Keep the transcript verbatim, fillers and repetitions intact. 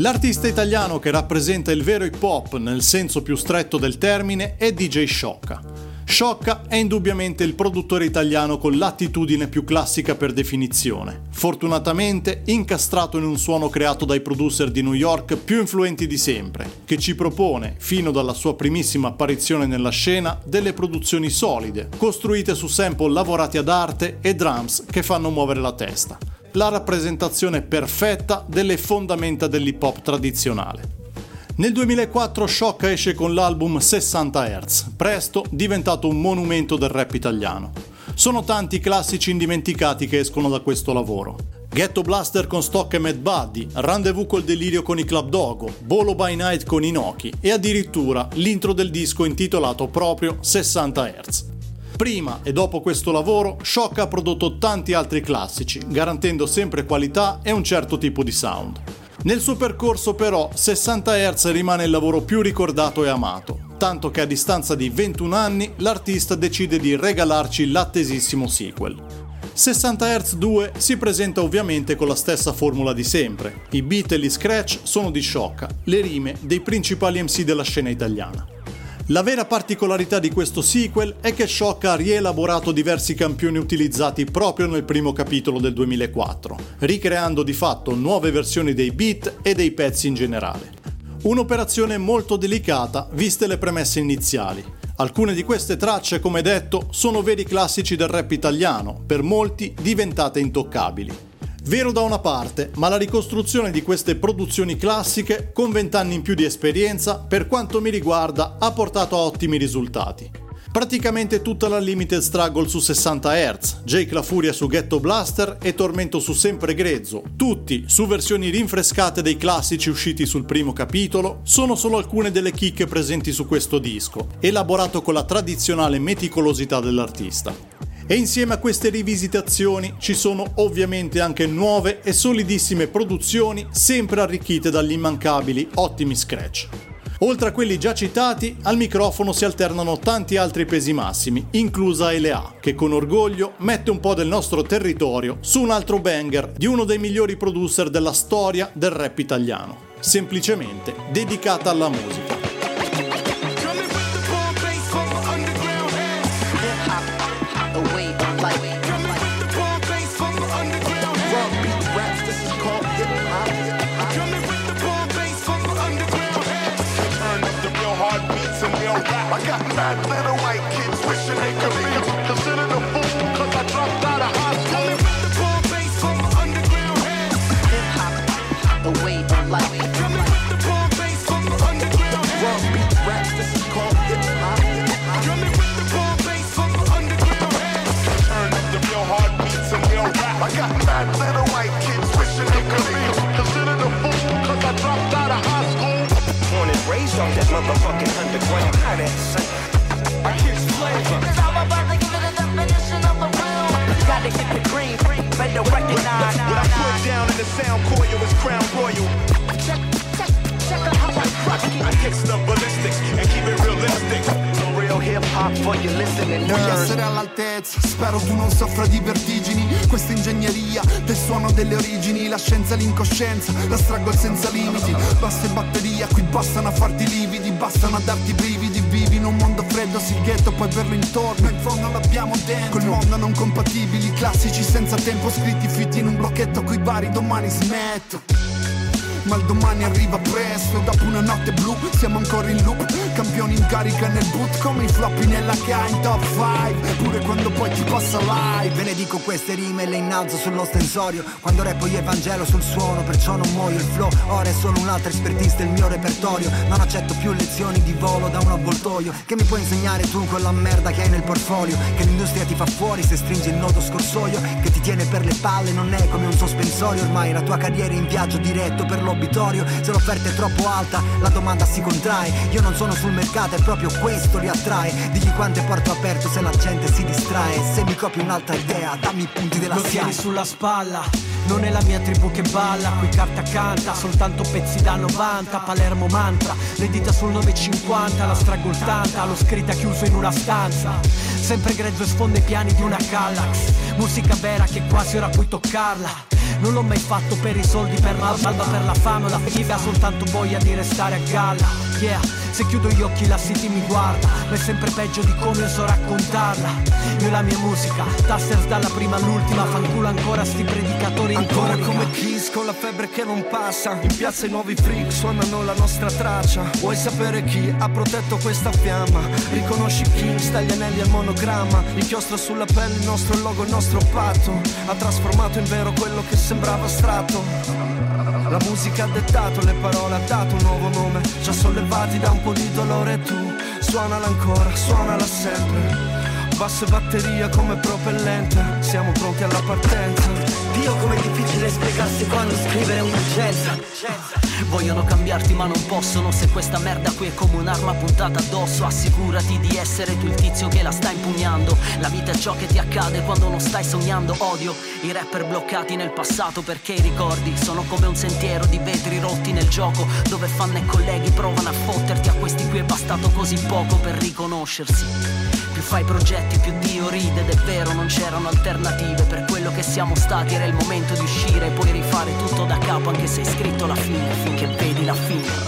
L'artista italiano che rappresenta il vero hip hop nel senso più stretto del termine è D J Sciocca. Sciocca è indubbiamente il produttore italiano con l'attitudine più classica per definizione, fortunatamente incastrato in un suono creato dai producer di New York più influenti di sempre, che ci propone, fino dalla sua primissima apparizione nella scena, delle produzioni solide, costruite su sample lavorati ad arte e drums che fanno muovere la testa. La rappresentazione perfetta delle fondamenta dell'hip hop tradizionale. Nel duemilaquattro Sciocca esce con l'album sessanta hertz, presto diventato un monumento del rap italiano. Sono tanti i classici indimenticati che escono da questo lavoro. Ghetto Blaster con Stock e Mad Buddy, Rendezvous col delirio con i Club Dogo, Bolo by Night con Inoki e addirittura l'intro del disco intitolato proprio sessanta hertz. Prima e dopo questo lavoro, Sciocca ha prodotto tanti altri classici, garantendo sempre qualità e un certo tipo di sound. Nel suo percorso però sessanta hertz rimane il lavoro più ricordato e amato, tanto che a distanza di ventuno anni l'artista decide di regalarci l'attesissimo sequel. sessanta hertz due si presenta ovviamente con la stessa formula di sempre, i beat e gli scratch sono di Sciocca, le rime dei principali M C della scena italiana. La vera particolarità di questo sequel è che Sciocca ha rielaborato diversi campioni utilizzati proprio nel primo capitolo del duemilaquattro, ricreando di fatto nuove versioni dei beat e dei pezzi in generale. Un'operazione molto delicata viste le premesse iniziali. Alcune di queste tracce, come detto, sono veri classici del rap italiano, per molti diventate intoccabili. Vero da una parte, ma la ricostruzione di queste produzioni classiche, con vent'anni in più di esperienza, per quanto mi riguarda, ha portato a ottimi risultati. Praticamente tutta la Limited Struggle su sessanta hertz, Jake La Furia su Ghetto Blaster e Tormento su Sempre Grezzo, tutti su versioni rinfrescate dei classici usciti sul primo capitolo, sono solo alcune delle chicche presenti su questo disco, elaborato con la tradizionale meticolosità dell'artista. E insieme a queste rivisitazioni ci sono ovviamente anche nuove e solidissime produzioni sempre arricchite dagli immancabili ottimi scratch. Oltre a quelli già citati, al microfono si alternano tanti altri pesi massimi, inclusa L A, che con orgoglio mette un po' del nostro territorio su un altro banger di uno dei migliori producer della storia del rap italiano, semplicemente dedicata alla musica. I got mad little white kids wishing they could be considered a fool cause I dropped out of high school. Coming with the poor bass from the underground head. Hip hop, the way of life. Coming with the poor bass from the underground head. Raw beat rap, this is called hip hop. Coming with the poor bass from the underground head. Turn up the real hard beats and real rap. I got mad little white kids wishing they could be considered a fool cause I dropped out of high school. Born and raised on that motherfucking underground. How that son? I kiss flavor. It's all about to give it a definition of the real. Gotta get the green, better recognize. What I put down in the sound coil is Crown Royal. Check, check, check out how I crush it. I kick the ballistics and keep it realistic. No real hip hop for you listening nerds. Voglio essere all'altezza, spero tu non soffra di vertigini. Questa ingegneria del suono delle origini, la scienza e l'incoscienza, la struggle senza limiti. Basta e batteria, qui bastano a farti lividi, bastano a darti brividi. Vivi in un mondo freddo, sì ghetto, puoi averlo intorno, in fondo l'abbiamo dentro. Col mondo non compatibili, classici senza tempo, scritti fitti in un blocchetto coi vari domani smetto. Ma il domani arriva presto, dopo una notte blu siamo ancora in loop, campioni in carica nel boot come i floppy nella K in top cinque, pure quando poi ti passa live. Ve ne dico queste rime e le innalzo sullo stensorio, quando rappo io evangelo sul suono, perciò non muoio. Il flow ora è solo un'altra expertise, il mio repertorio, non accetto più lezioni di volo da un avvoltoio. Che mi puoi insegnare tu quella merda che hai nel portfolio, che l'industria ti fa fuori se stringi il nodo scorsoio, che ti tiene per le palle, non è come un sospensorio. Ormai la tua carriera è in viaggio diretto per l'obitorio, se l'offerta è troppo alta la domanda si contrae. Io non sono sul mercato e proprio questo li attrae. Digli quanto è porto aperto se la gente si distrae. Se mi copi un'altra idea dammi i punti della lo SIAE. tieni sulla spalla, non è la mia tribù che balla, qui carta canta, soltanto pezzi da novanta. Palermo mantra, le dita sul novecentocinquanta, la struggle tanta, l'ho scritta chiuso in una stanza. Sempre grezzo e sfonda i piani di una Kallax, musica vera che quasi ora puoi toccarla. Non l'ho mai fatto per i soldi, per la balba, per la fame o la figa, soltanto voglia di restare a galla. Yeah, se chiudo gli occhi la city mi guarda, ma è sempre peggio di come so raccontarla. Io e la mia musica, Tasters dalla prima all'ultima, fanculo ancora sti predicatori in Ancora tonica. come Kiss con la febbre che non passa, in piazza i nuovi freak suonano la nostra traccia. Vuoi sapere chi ha protetto questa fiamma? Riconosci chi sta gli anelli al monogramma, l'inchiostro sulla pelle, il nostro logo, il nostro patto, ha trasformato in vero quello che sembrava astratto. La musica ha dettato le parole, ha dato un nuovo nome, già sollevati da un po' di dolore. Tu suonala ancora, suonala sempre, basso e batteria come propellente, siamo pronti alla partenza. Dio, com'è difficile spiegarsi quando scrivere è un'urgenza. Vogliono cambiarti ma non possono, se questa merda qui è come un'arma puntata addosso. Assicurati di essere tu il tizio che la sta impugnando. La vita è ciò che ti accade quando non stai sognando. Odio i rapper bloccati nel passato, perché i ricordi sono come un sentiero di vetri rotti nel gioco, dove fan e colleghi provano a fotterti. A questi qui è bastato così poco per riconoscersi. Più fai progetti più Dio ride, ed è vero non c'erano alternative. Per quello che siamo stati era il momento di uscire e poi rifare tutto da capo, anche se hai scritto la fine, finché vedi la fine.